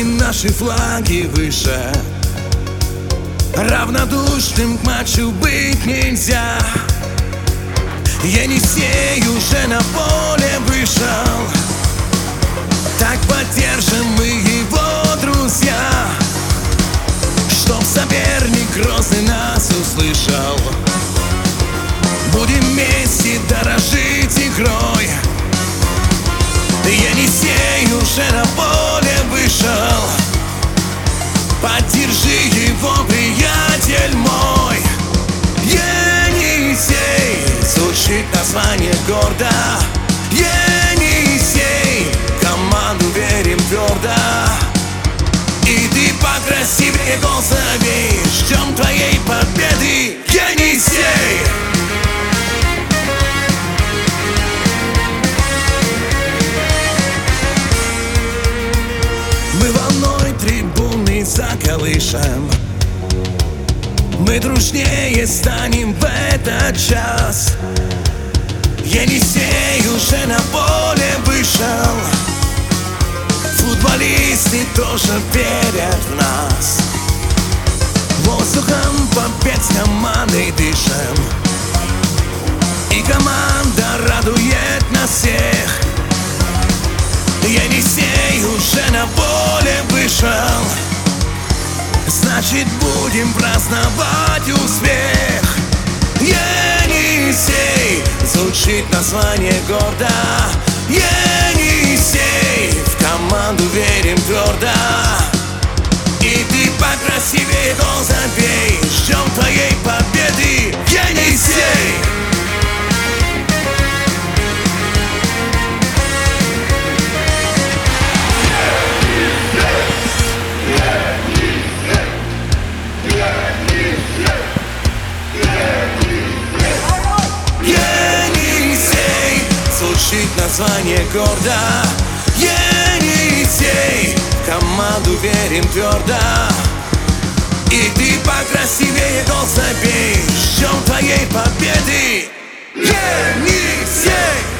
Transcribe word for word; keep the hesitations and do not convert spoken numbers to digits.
И наши флаги выше. Равнодушным к матчу быть нельзя. Енисей уже на поле вышел. Так поддержим мы его, друзья, чтоб соперник грозный нас услышал. Будем вместе дорожить игрой. Енисей уже на поле вышел. Поддержи его, приятель мой. Енисей, звучит название гордо. Енисей, команду верим твердо. И ты покрасивее гол забей. Ждем твоей победы, Енисей. Мы волной трибуны заколышем. Мы дружнее станем в этот час. Енисей уже на поле вышел. Футболисты тоже верят в нас. Воздухом побед с командой дышим. И команда радует нас всех. Енисей уже на поле вышел. Значит, будем праздновать успех. Енисей, звучит название гордо. Енисей, в команду верим твердо. И ты покрасивее гол забей. Ждем твоей победы, Енисей. Енисей, звучит название гордо. Енисей, в команду верим твердо. И ты покрасивее гол забей. Ждем твоей победы, Енисей.